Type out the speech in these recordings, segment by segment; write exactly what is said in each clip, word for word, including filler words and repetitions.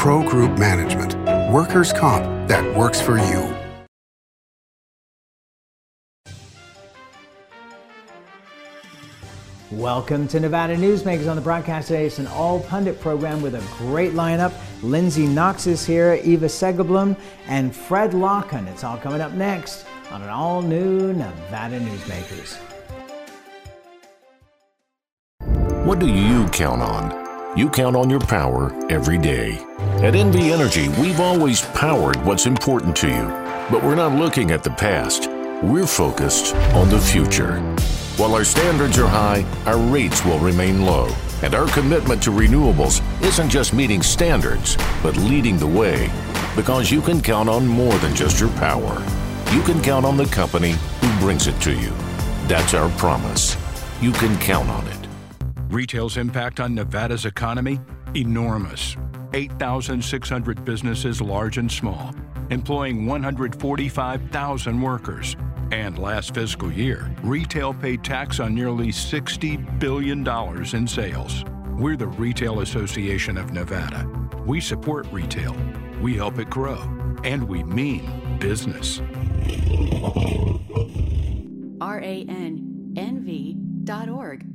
Pro Group Management, workers' comp that works for you. Welcome to Nevada Newsmakers on the broadcast today. It's an all-pundit program with a great lineup. Lindsay Knox is here, Eva Segerblom, and Fred Locken. It's all coming up next on an all-new Nevada Newsmakers. What do you count on? You count on your power every day. At N V Energy, we've always powered what's important to you, but we're not looking at the past. We're focused on the future. While our standards are high, our rates will remain low. And our commitment to renewables isn't just meeting standards, but leading the way. Because you can count on more than just your power. You can count on the company who brings it to you. That's our promise. You can count on it. Retail's impact on Nevada's economy? Enormous. eight thousand six hundred businesses, large and small, employing one hundred forty-five thousand workers. And last fiscal year, retail paid tax on nearly sixty billion dollars in sales. We're the Retail Association of Nevada. We support retail, we help it grow, and we mean business. R A N N V dot org.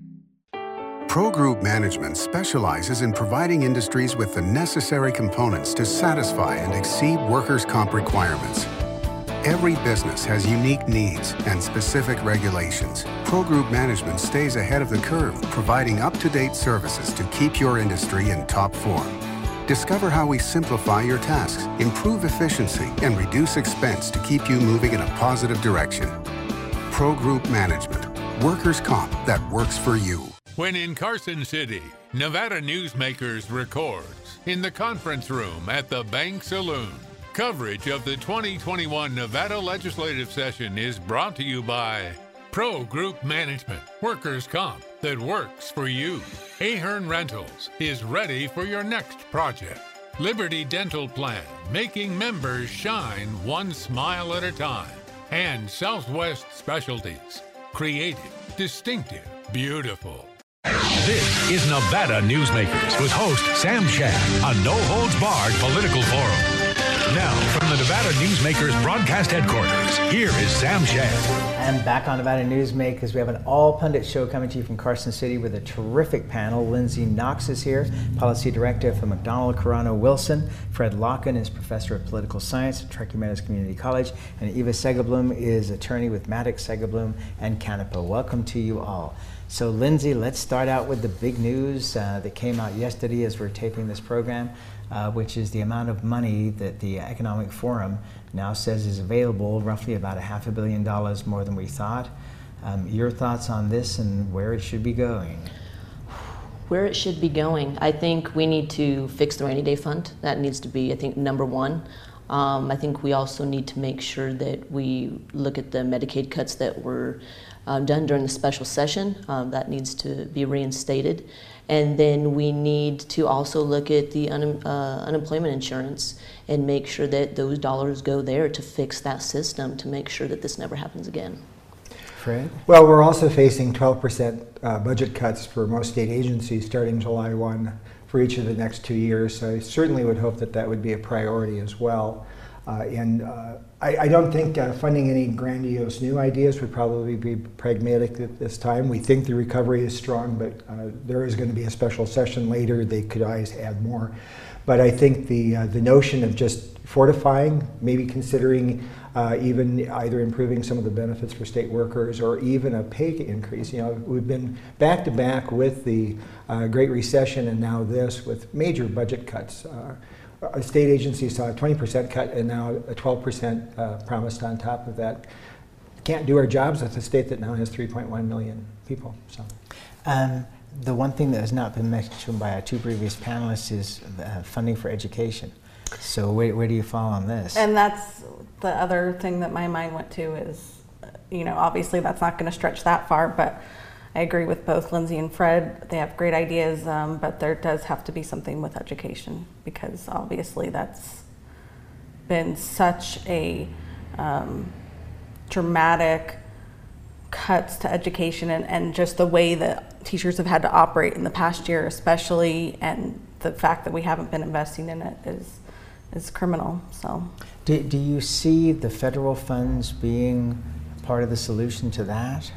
Pro Group Management specializes in providing industries with the necessary components to satisfy and exceed workers' comp requirements. Every business has unique needs and specific regulations. Pro Group Management stays ahead of the curve, providing up-to-date services to keep your industry in top form. Discover how we simplify your tasks, improve efficiency, and reduce expense to keep you moving in a positive direction. Pro Group Management, workers' comp that works for you. When in Carson City, Nevada Newsmakers records in the conference room at the Bank Saloon. Coverage of the twenty twenty-one Nevada legislative session is brought to you by Pro Group Management, workers' comp that works for you. Ahern Rentals is ready for your next project. Liberty Dental Plan, making members shine one smile at a time. And Southwest Specialties, creative, distinctive, beautiful. This is Nevada Newsmakers with host Sam Shad, a no-holds-barred political forum. Now, from the Nevada Newsmakers broadcast headquarters, here is Sam Shad. And back on Nevada Newsmakers, we have an all-pundit show coming to you from Carson City with a terrific panel. Lindsay Knox is here, Policy Director for McDonald Carano Wilson. Fred Locken is Professor of Political Science at Truckee Meadows Community College. And Eva Segerblom is attorney with Maddox, Segerblom, and Canepa. Welcome to you all. So Lindsay, let's start out with the big news uh, that came out yesterday as we're taping this program, uh, which is the amount of money that the Economic Forum now says is available, roughly about a half a billion dollars more than we thought. Um, your thoughts on this and where it should be going? Where it should be going, I think we need to fix the rainy day fund. That needs to be, I think, number one. Um, I think we also need to make sure that we look at the Medicaid cuts that were um, done during the special session. Um, that needs to be reinstated. And then we need to also look at the un, uh, unemployment insurance and make sure that those dollars go there to fix that system to make sure that this never happens again. Fred? Well, we're also facing twelve percent uh, budget cuts for most state agencies starting July first for each of the next two years. So I certainly would hope that that would be a priority as well. Uh, and uh, I, I don't think uh, funding any grandiose new ideas would probably be pragmatic at this time. We think the recovery is strong, but uh, there is going to be a special session later. They could always add more. But I think the, uh, the notion of just fortifying, maybe considering uh, even either improving some of the benefits for state workers or even a pay increase. You know, we've been back to back with the uh, Great Recession and now this with major budget cuts. Uh, A state agency saw a twenty percent cut and now a twelve percent uh, promised on top of that. Can't do our jobs with a state that now has three point one million people. So, um, the one thing that has not been mentioned by our two previous panelists is uh, funding for education. So where, where do you fall on this? And that's the other thing that my mind went to is, you know, obviously that's not going to stretch that far, but I agree with both Lindsay and Fred. They have great ideas, um, but there does have to be something with education because obviously that's been such a um, dramatic cuts to education and, and just the way that teachers have had to operate in the past year especially, and the fact that we haven't been investing in it is is criminal. So, do, do you see the federal funds being part of the solution to that?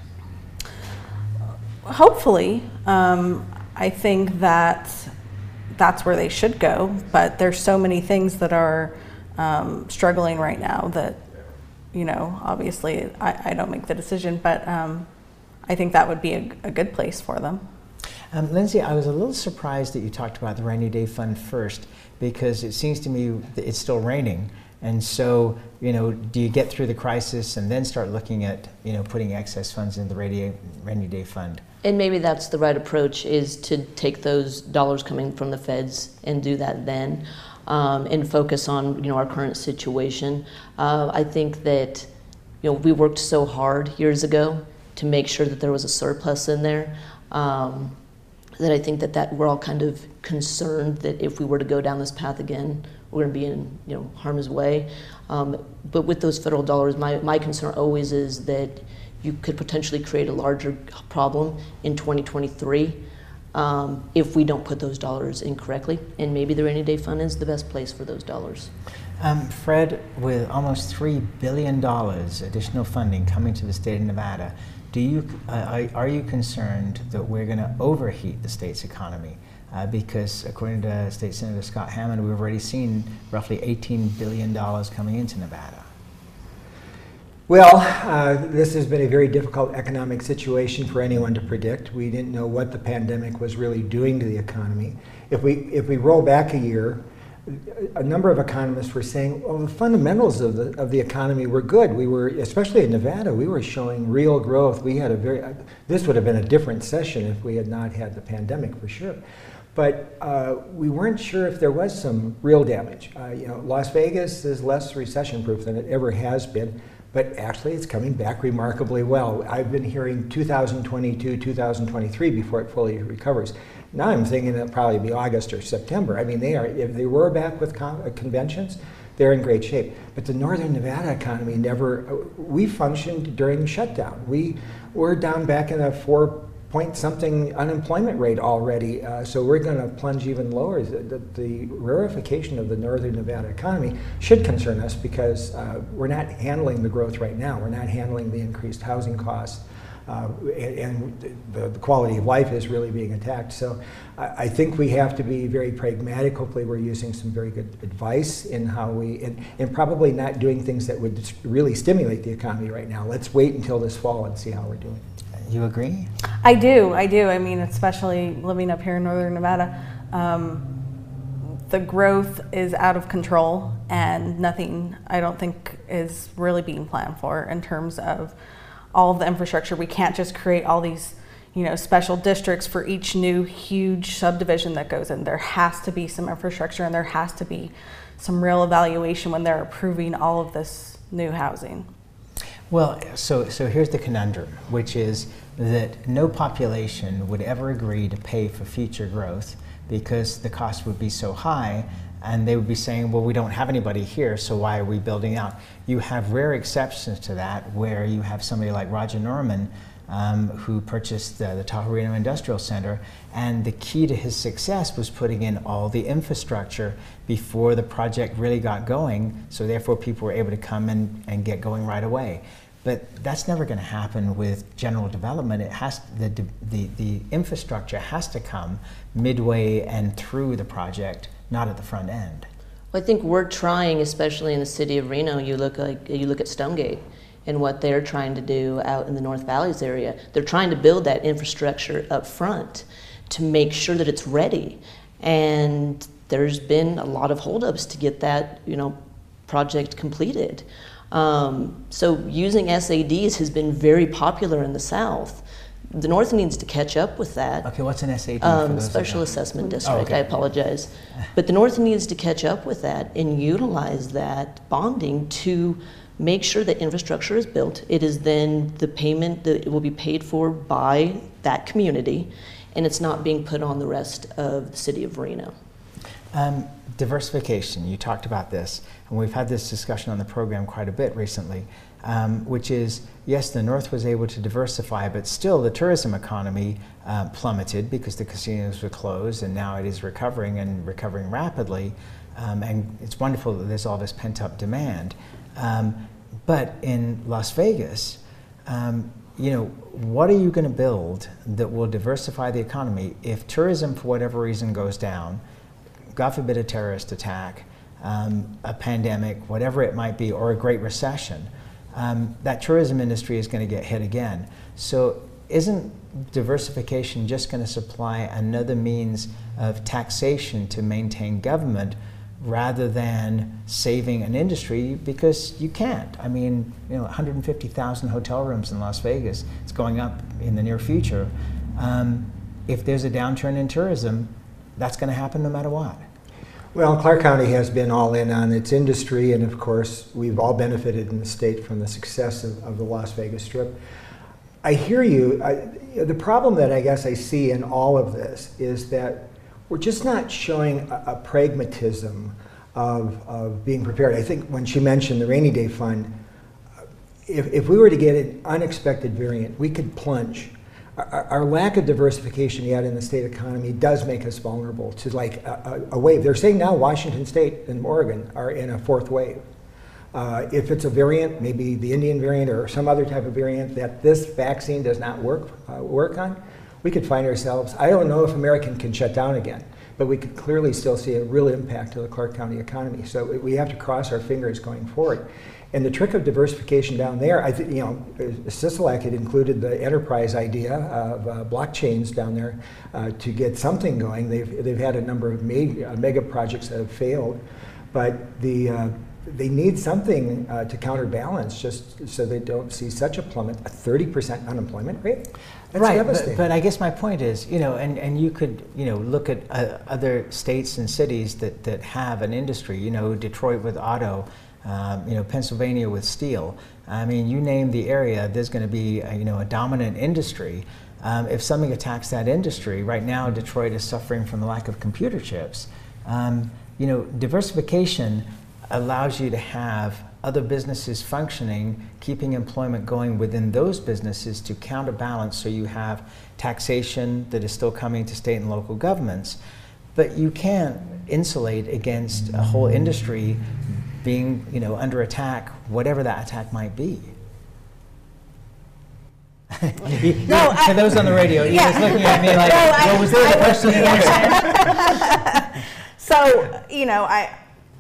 Hopefully. Um, I think that that's where they should go, but there's so many things that are um, struggling right now that, you know, obviously I, I don't make the decision, but um, I think that would be a, a good place for them. Um, Lindsay, I was a little surprised that you talked about the rainy day fund first, because it seems to me that it's still raining. And so, you know, do you get through the crisis and then start looking at, you know, putting excess funds in the rainy, rainy day fund? And maybe that's the right approach, is to take those dollars coming from the feds and do that then, um, and focus on, you know, our current situation. Uh, I think that, you know, we worked so hard years ago to make sure that there was a surplus in there. Um, that I think that, that we're all kind of concerned that if we were to go down this path again, we're going to be in, you know, harm's way. Um, but with those federal dollars, my, my concern always is that you could potentially create a larger problem in twenty twenty-three um, if we don't put those dollars in correctly. And maybe the rainy day fund is the best place for those dollars. Um, Fred, with almost three billion dollars additional funding coming to the state of Nevada, do you, uh, are you concerned that we're going to overheat the state's economy? Uh, because according to State Senator Scott Hammond, we've already seen roughly eighteen billion dollars coming into Nevada. Well, uh, this has been a very difficult economic situation for anyone to predict. We didn't know what the pandemic was really doing to the economy. If we, if we roll back a year, a number of economists were saying, well, the fundamentals of the, of the economy were good. We were, especially in Nevada, we were showing real growth. We had a very, uh, this would have been a different session if we had not had the pandemic, for sure. But uh, we weren't sure if there was some real damage. Uh, you know, Las Vegas is less recession-proof than it ever has been, but actually it's coming back remarkably well. I've been hearing two thousand twenty-two, two thousand twenty-three before it fully recovers. Now I'm thinking it'll probably be August or September. I mean, they are, if they were back with con conventions, they're in great shape. But the Northern Nevada economy never, we functioned during shutdown. We were down back in a four point something unemployment rate already, uh, so we're going to plunge even lower. The, the, the rarefication of the Northern Nevada economy should concern us, because uh, we're not handling the growth right now. We're not handling the increased housing costs. Uh, and and the, the quality of life is really being attacked. So I, I think we have to be very pragmatic. Hopefully we're using some very good advice in how we, and, and probably not doing things that would really stimulate the economy right now. Let's wait until this fall and see how we're doing. You agree? I do, I do. I mean, especially living up here in Northern Nevada, um, the growth is out of control, and nothing, I don't think, is really being planned for in terms of all of the infrastructure. We can't just create all these, you know, special districts for each new huge subdivision that goes in. There has to be some infrastructure, and there has to be some real evaluation when they're approving all of this new housing. Well, so, so here's the conundrum, which is that no population would ever agree to pay for future growth because the cost would be so high, and they would be saying, well, we don't have anybody here, so why are we building out? You have rare exceptions to that, where you have somebody like Roger Norman, um, who purchased uh, the Tahoe Reno Industrial Center, and the key to his success was putting in all the infrastructure before the project really got going, so therefore people were able to come in and get going right away. But that's never going to happen with general development. It has, the, the, the infrastructure has to come midway and through the project, not at the front end. Well, I think we're trying, especially in the city of Reno. You look like you look at Stonegate and what they're trying to do out in the North Valleys area. They're trying to build that infrastructure up front to make sure that it's ready. And there's been a lot of holdups to get that, you know, project completed. Um, so using S A Ds has been very popular in the South. The North needs to catch up with that. Okay, what's an S A D? Um, Special Assessment District, oh, okay. I apologize. But the North needs to catch up with that and utilize that bonding to make sure that infrastructure is built. It is then the payment that it will be paid for by that community, and it's not being put on the rest of the city of Reno. Um, diversification, you talked about this, and we've had this discussion on the program quite a bit recently, um, which is, yes, the North was able to diversify, but still the tourism economy uh, plummeted because the casinos were closed, and now it is recovering and recovering rapidly. Um, and it's wonderful that there's all this pent-up demand. Um, but in Las Vegas, um, you know, what are you going to build that will diversify the economy if tourism, for whatever reason, goes down? God forbid a terrorist attack, um, a pandemic, whatever it might be, or a great recession. Um, that tourism industry is going to get hit again. So isn't diversification just going to supply another means of taxation to maintain government rather than saving an industry? Because you can't. I mean, you know, one hundred fifty thousand hotel rooms in Las Vegas, it's going up in the near future. Um, if there's a downturn in tourism, that's going to happen no matter what. Well, Clark County has been all in on its industry, and of course, we've all benefited in the state from the success of, of the Las Vegas Strip. I hear you. I, the problem that I guess I see in all of this is that we're just not showing a, a pragmatism of, of being prepared. I think when she mentioned the rainy day fund, if, if we were to get an unexpected variant, we could plunge. Our, our lack of diversification yet in the state economy does make us vulnerable to like a, a, a wave. They're saying now Washington State and Oregon are in a fourth wave. Uh, if it's a variant, maybe the Indian variant or some other type of variant that this vaccine does not work uh, work on, we could find ourselves, I don't know if America can shut down again, but we could clearly still see a real impact to the Clark County economy. So we have to cross our fingers going forward. And the trick of diversification down there, I think, you know, Sisolak had included the enterprise idea of uh, blockchains down there uh, to get something going. They've, they've had a number of mega, mega projects that have failed, but the uh, they need something uh, to counterbalance just so they don't see such a plummet, a thirty percent unemployment rate. That's right, devastating. But, but I guess my point is, you know, and, and you could, you know, look at uh, other states and cities that, that have an industry, you know, Detroit with auto, um, you know, Pennsylvania with steel. I mean, you name the area, there's going to be, a, you know, a dominant industry. Um, if something attacks that industry, right now Detroit is suffering from the lack of computer chips. Um, you know, diversification allows you to have other businesses functioning, keeping employment going within those businesses to counterbalance, so you have taxation that is still coming to state and local governments. But you can't insulate against a whole industry being, you know, under attack, whatever that attack might be. No, I, for those on the radio, yeah. he was looking at me like, no, I, well, was there a question and answer? So, you know, I,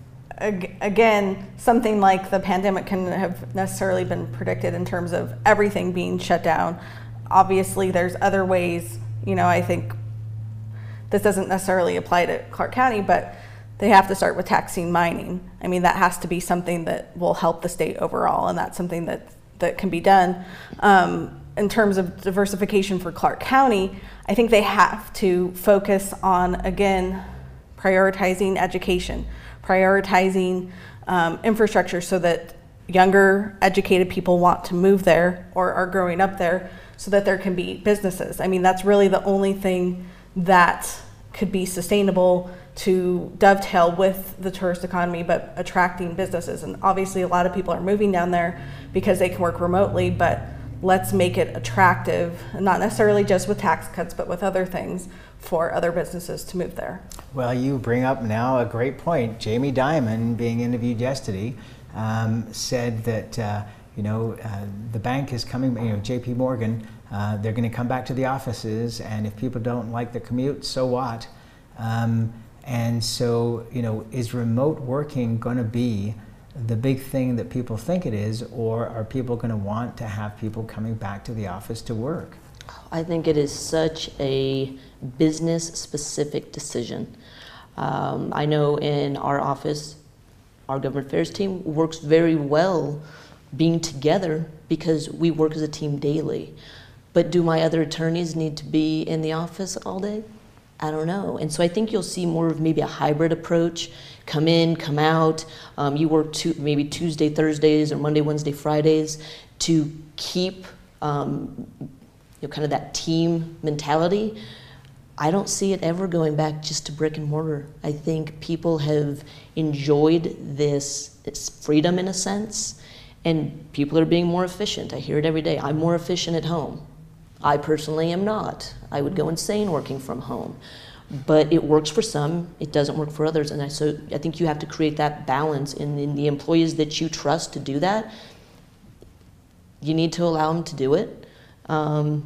again, something like the pandemic can have necessarily been predicted in terms of everything being shut down. Obviously, there's other ways, you know, I think this doesn't necessarily apply to Clark County, but they have to start with taxing mining. I mean, that has to be something that will help the state overall, and that's something that, that can be done. Um, in terms of diversification for Clark County, I think they have to focus on, again, prioritizing education, prioritizing um, infrastructure so that younger educated people want to move there or are growing up there so that there can be businesses. I mean, that's really the only thing that could be sustainable to dovetail with the tourist economy, but attracting businesses. And obviously a lot of people are moving down there because they can work remotely, but let's make it attractive, not necessarily just with tax cuts, but with other things for other businesses to move there. Well, you bring up now a great point. Jamie Dimon, being interviewed yesterday, um, said that uh, you know uh, the bank is coming. You know, J P Morgan, uh, they're going to come back to the offices, and if people don't like the commute, so what? Um, and so, you know, is remote working going to be the big thing that people think it is, or are people going to want to have people coming back to the office to work? I think it is such a business-specific decision. Um, I know in our office, our government affairs team works very well being together because we work as a team daily. But do my other attorneys need to be in the office all day? I don't know. And so I think you'll see more of maybe a hybrid approach. Come in, come out. Um, you work two, maybe Tuesday, Thursdays, or Monday, Wednesday, Fridays to keep um, you know, kind of that team mentality. I don't see it ever going back just to brick and mortar. I think people have enjoyed this, this freedom in a sense, and people are being more efficient. I hear it every day. I'm more efficient at home. I personally am not. I would go insane working from home. But it works for some, it doesn't work for others. And I, so I think you have to create that balance in, in the employees that you trust to do that. You need to allow them to do it. Um,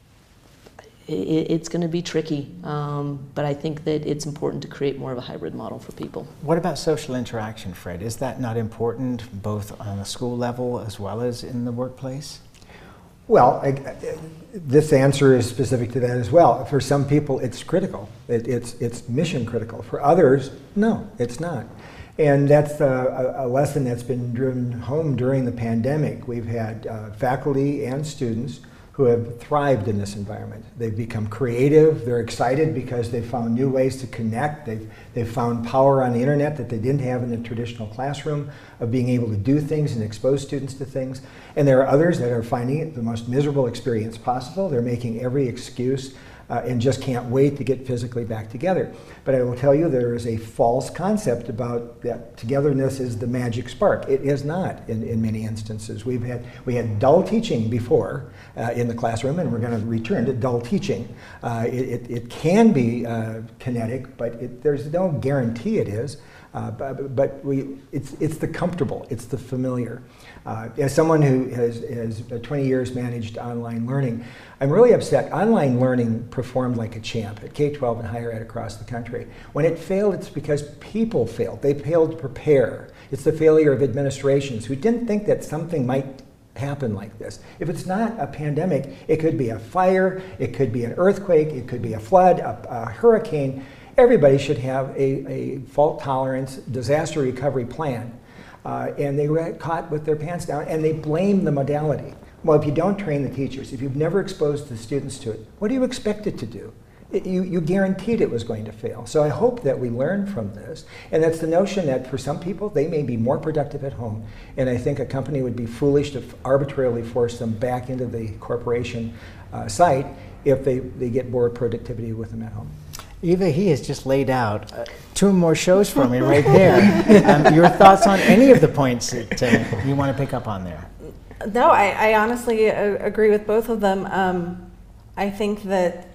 it it's going to be tricky, um, but I think that it's important to create more of a hybrid model for people. What about social interaction, Fred? Is that not important both on a school level as well as in the workplace? Well, I, I, this answer is specific to that as well. For some people, it's critical. It, it's, it's mission critical. For others, no, it's not. And that's a, a lesson that's been driven home during the pandemic. We've had uh, faculty and students who have thrived in this environment. They've become creative, they're excited because they've found new ways to connect, they've, they've found power on the internet that they didn't have in the traditional classroom of being able to do things and expose students to things. And there are others that are finding it the most miserable experience possible. They're making every excuse uh, and just can't wait to get physically back together. But I will tell you, there is a false concept about that togetherness is the magic spark. It is not in, in many instances. We've had, we had dull teaching before uh, in the classroom, and we're going to return to dull teaching. Uh, it, it, it can be uh, kinetic, but it, there's no guarantee it is. Uh, but but we, it's, it's the comfortable, it's the familiar. Uh, as someone who has, has twenty years managed online learning, I'm really upset. Online learning performed like a champ at K twelve and higher ed across the country. When it failed, it's because people failed. They failed to prepare. It's the failure of administrations who didn't think that something might happen like this. If it's not a pandemic, it could be a fire, it could be an earthquake, it could be a flood, a, a hurricane. Everybody should have a, a fault tolerance disaster recovery plan. Uh, and they were caught with their pants down, and they blame the modality. Well, if you don't train the teachers, if you've never exposed the students to it, what do you expect it to do? It, you, you guaranteed it was going to fail. So I hope that we learn from this. And that's the notion that for some people, they may be more productive at home. And I think a company would be foolish to arbitrarily force them back into the corporation uh, site if they, they get more productivity with them at home. Eva, he has just laid out uh, two more shows for me right there. Um, your thoughts on any of the points that uh, you want to pick up on there? No, I, I honestly uh, agree with both of them. Um, I think that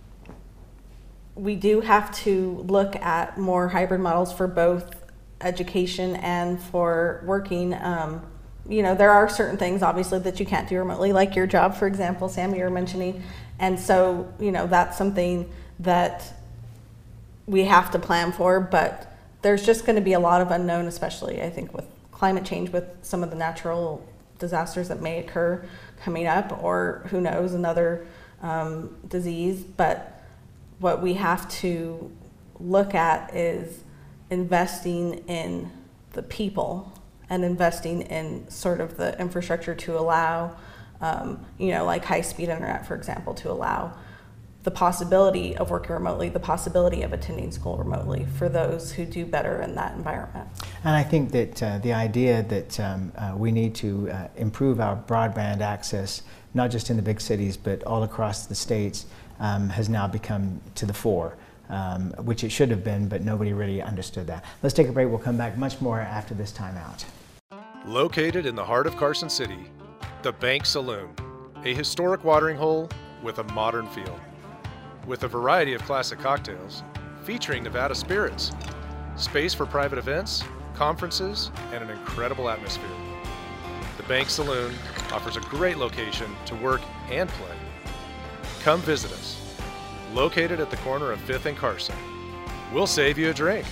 we do have to look at more hybrid models for both education and for working. Um, you know, there are certain things obviously that you can't do remotely, like your job, for example, Sam, you were mentioning. And so, you know, that's something that we have to plan for, but there's just going to be a lot of unknown, especially I think with climate change, with some of the natural disasters that may occur coming up, or who knows, another um, disease. But what we have to look at is investing in the people and investing in sort of the infrastructure to allow, um, you know, like high-speed internet, for example, to allow the possibility of working remotely, the possibility of attending school remotely for those who do better in that environment. And I think that uh, the idea that um, uh, we need to uh, improve our broadband access, not just in the big cities, but all across the states, um, has now become to the fore, um, which it should have been, but nobody really understood that. Let's take a break. We'll come back much more after this time out. Located in the heart of Carson City, the Bank Saloon, a historic watering hole with a modern feel. With a variety of classic cocktails, featuring Nevada spirits, space for private events, conferences, and an incredible atmosphere. The Bank Saloon offers a great location to work and play. Come visit us. Located at the corner of fifth and Carson. We'll save you a drink.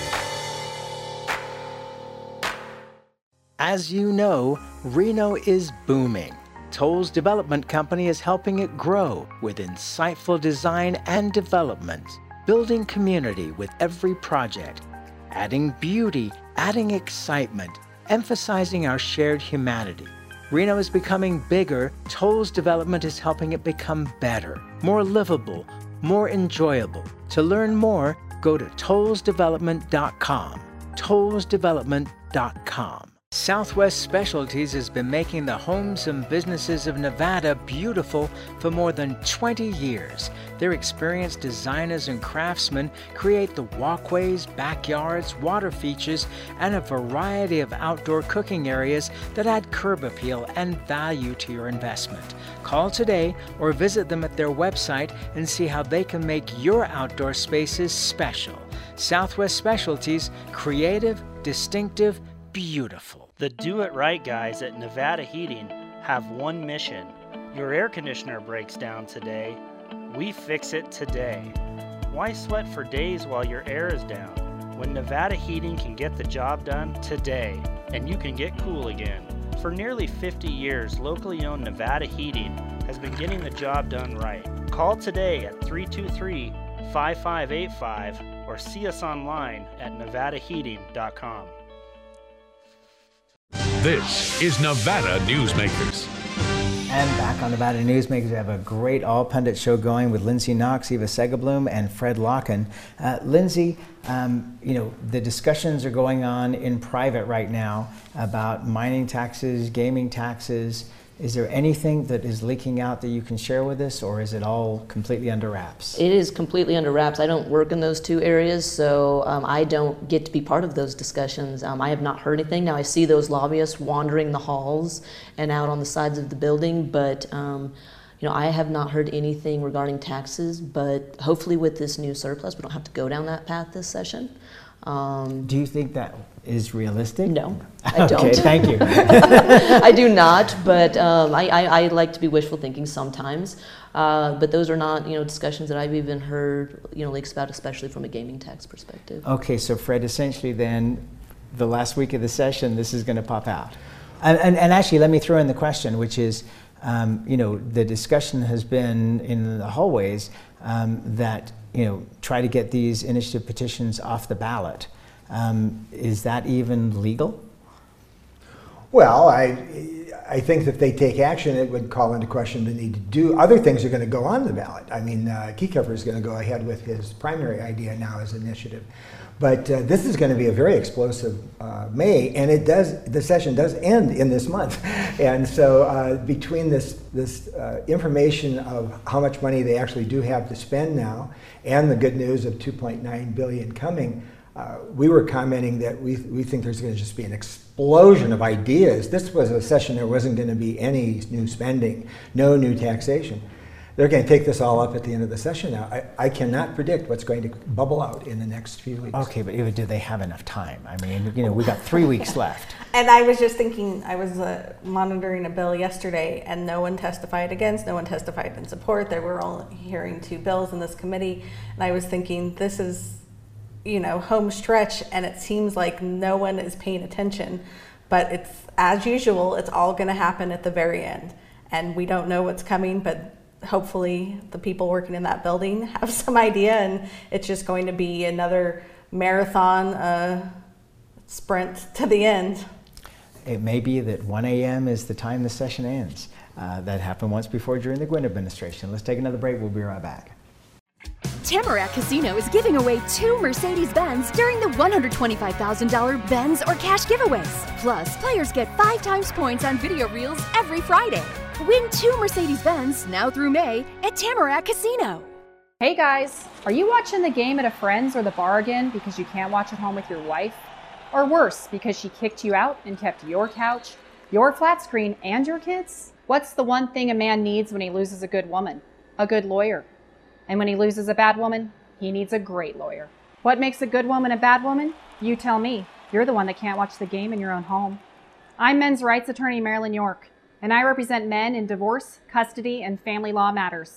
As you know, Reno is booming. Toll's Development Company is helping it grow with insightful design and development, building community with every project, adding beauty, adding excitement, emphasizing our shared humanity. Reno is becoming bigger. Toll's Development is helping it become better, more livable, more enjoyable. To learn more, go to tolls development dot com. tolls development dot com. Southwest Specialties has been making the homes and businesses of Nevada beautiful for more than twenty years. Their experienced designers and craftsmen create the walkways, backyards, water features, and a variety of outdoor cooking areas that add curb appeal and value to your investment. Call today or visit them at their website and see how they can make your outdoor spaces special. Southwest Specialties, creative, distinctive, beautiful. The Do It Right guys at Nevada Heating have one mission. Your air conditioner breaks down today. We fix it today. Why sweat for days while your air is down when Nevada Heating can get the job done today and you can get cool again? For nearly fifty years, locally owned Nevada Heating has been getting the job done right. Call today at three two three, five five eight five or see us online at nevada heating dot com. This is Nevada Newsmakers. And back on Nevada Newsmakers, we have a great all-pundit show going with Lindsay Knox, Eva Segablum, and Fred Locken. Uh, Lindsay, um, you know, the discussions are going on in private right now about mining taxes, gaming taxes. Is there anything that is leaking out that you can share with us, or is it all completely under wraps? It is completely under wraps. I don't work in those two areas, so um, I don't get to be part of those discussions. Um, I have not heard anything. Now I see those lobbyists wandering the halls and out on the sides of the building, but um, you know, I have not heard anything regarding taxes, but hopefully with this new surplus, we don't have to go down that path this session. Um, Do you think that is realistic? No, I don't. Okay, thank you. I do not, but um, I, I, I like to be wishful thinking sometimes. Uh, but those are not, you know, discussions that I've even heard, you know, leaks about, especially from a gaming tax perspective. Okay, so Fred, essentially then, the last week of the session, this is going to pop out. And, and, and actually, let me throw in the question, which is, um, you know, the discussion has been in the hallways um, that, you know, try to get these initiative petitions off the ballot. Um, is that even legal? Well, I, I think that if they take action, it would call into question the need to do. Other things are going to go on the ballot. I mean, uh, Keycover is going to go ahead with his primary idea now as initiative. But uh, this is going to be a very explosive uh, May, and it does. The session does end in this month, and so uh, between this this uh, information of how much money they actually do have to spend now, and the good news of two point nine billion dollars coming, uh, we were commenting that we we think there's going to just be an explosion of ideas. This was a session there wasn't going to be any new spending, no new taxation. They're going to take this all up at the end of the session now. I, I cannot predict what's going to bubble out in the next few weeks. Okay, but Eva, do they have enough time? I mean, you know, we got three weeks left. And I was just thinking, I was uh, monitoring a bill yesterday, and no one testified against, no one testified in support. There were only hearing two bills in this committee, and I was thinking, this is, you know, home stretch, and it seems like no one is paying attention. But it's, as usual, it's all going to happen at the very end. And we don't know what's coming, but hopefully the people working in that building have some idea, and it's just going to be another marathon uh, sprint to the end. It may be that one A M is the time the session ends. Uh, that happened once before during the Gwynn administration. Let's take another break. We'll be right back. Tamarack Casino is giving away two Mercedes-Benz during the one hundred twenty-five thousand dollar Benz or cash giveaways. Plus, players get five times points on video reels every Friday. Win two Mercedes-Benz now through May at Tamarack Casino. Hey guys, are you watching the game at a friend's or the bar again because you can't watch at home with your wife? Or worse, because she kicked you out and kept your couch, your flat screen, and your kids? What's the one thing a man needs when he loses a good woman? A good lawyer. And when he loses a bad woman, he needs a great lawyer. What makes a good woman a bad woman? You tell me. You're the one that can't watch the game in your own home. I'm men's rights attorney Marilyn York, and I represent men in divorce, custody, and family law matters.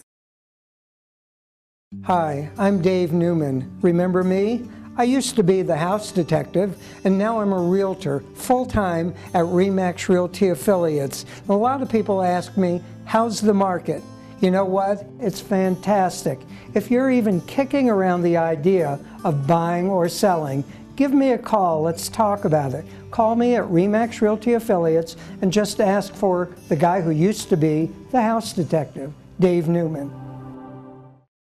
Hi, I'm Dave Newman. Remember me? I used to be the house detective, and now I'm a realtor full-time at RE/MAX Realty Affiliates. A lot of people ask me, how's the market? You know what? It's fantastic. If you're even kicking around the idea of buying or selling, give me a call. Let's talk about it. Call me at RE/MAX Realty Affiliates and just ask for the guy who used to be the house detective, Dave Newman.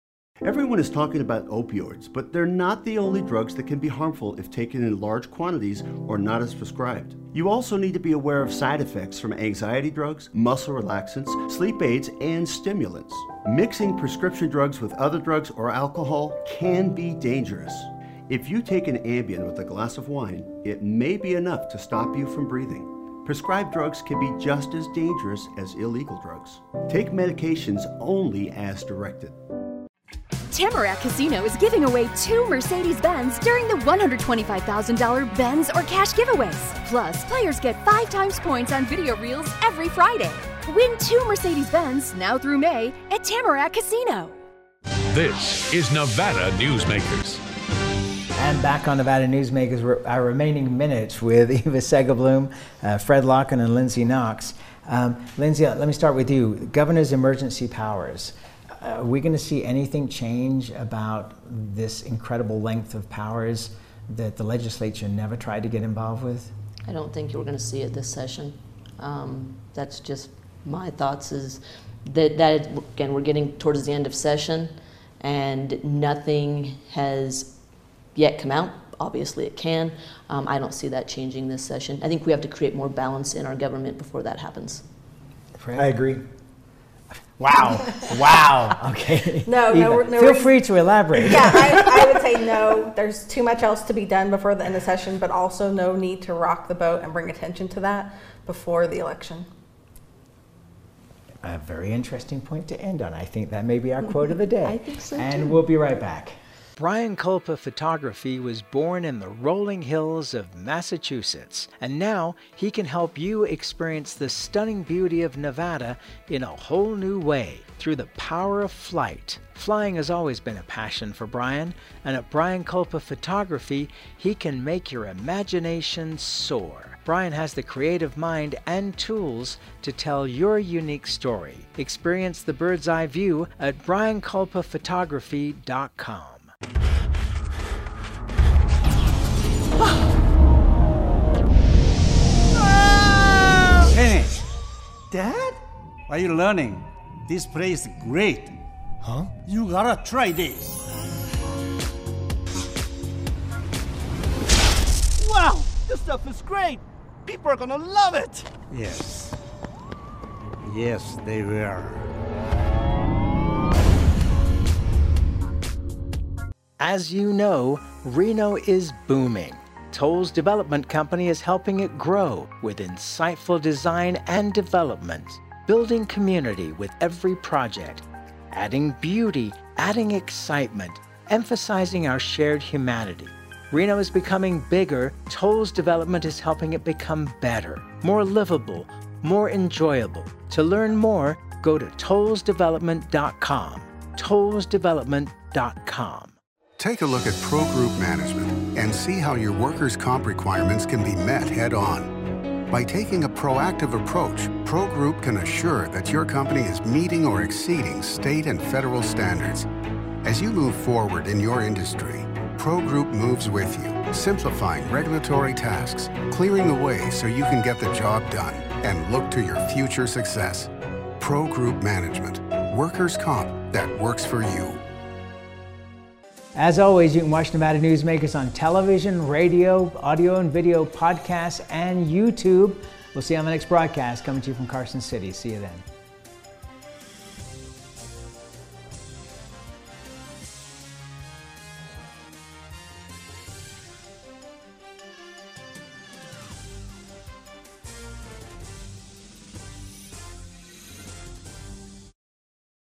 Everyone is talking about opioids, but they're not the only drugs that can be harmful if taken in large quantities or not as prescribed. You also need to be aware of side effects from anxiety drugs, muscle relaxants, sleep aids, and stimulants. Mixing prescription drugs with other drugs or alcohol can be dangerous. If you take an Ambien with a glass of wine, it may be enough to stop you from breathing. Prescribed drugs can be just as dangerous as illegal drugs. Take medications only as directed. Tamarack Casino is giving away two Mercedes-Benz during the one hundred twenty-five thousand dollar Benz or cash giveaways. Plus, players get five times points on video reels every Friday. Win two Mercedes-Benz now through May at Tamarack Casino. This is Nevada Newsmakers. And back on Nevada Newsmakers, our remaining minutes with Eva Segelblum, uh, Fred Locken, and Lindsay Knox. Um, Lindsay, let me start with you. Governor's emergency powers. Uh, are we going to see anything change about this incredible length of powers that the legislature never tried to get involved with? I don't think you're going to see it this session. Um, that's just my thoughts. Is that that again we're getting towards the end of session, and nothing has yet come out. Obviously, it can. Um, I don't see that changing this session. I think we have to create more balance in our government before that happens. Fred? I agree. Wow. Wow. Okay. No, Eva, no, no. Feel reason. free to elaborate. Yeah, I, I would say no. There's too much else to be done before the end of session, but also no need to rock the boat and bring attention to that before the election. A very interesting point to end on. I think that may be our quote of the day. I think so, and too. we'll be right back. Brian Kulpa Photography was born in the rolling hills of Massachusetts, and now he can help you experience the stunning beauty of Nevada in a whole new way through the power of flight. Flying has always been a passion for Brian, and at Brian Kulpa Photography, he can make your imagination soar. Brian has the creative mind and tools to tell your unique story. Experience the bird's eye view at brian kulpa photography dot com. Hey, Dad? Are you learning? This place is great. Huh? You gotta try this. Wow, this stuff is great. People are gonna love it. Yes. Yes, they will. As you know, Reno is booming. Toll's Development Company is helping it grow with insightful design and development, building community with every project, adding beauty, adding excitement, emphasizing our shared humanity. Reno is becoming bigger. Toll's Development is helping it become better, more livable, more enjoyable. To learn more, go to tolls development dot com. tolls development dot com. Take a look at Pro Group Management and see how your workers' comp requirements can be met head-on. By taking a proactive approach, Pro Group can assure that your company is meeting or exceeding state and federal standards. As you move forward in your industry, Pro Group moves with you, simplifying regulatory tasks, clearing the way so you can get the job done and look to your future success. Pro Group Management, workers' comp that works for you. As always, you can watch Nevada Newsmakers on television, radio, audio and video, podcasts, and YouTube. We'll see you on the next broadcast coming to you from Carson City. See you then.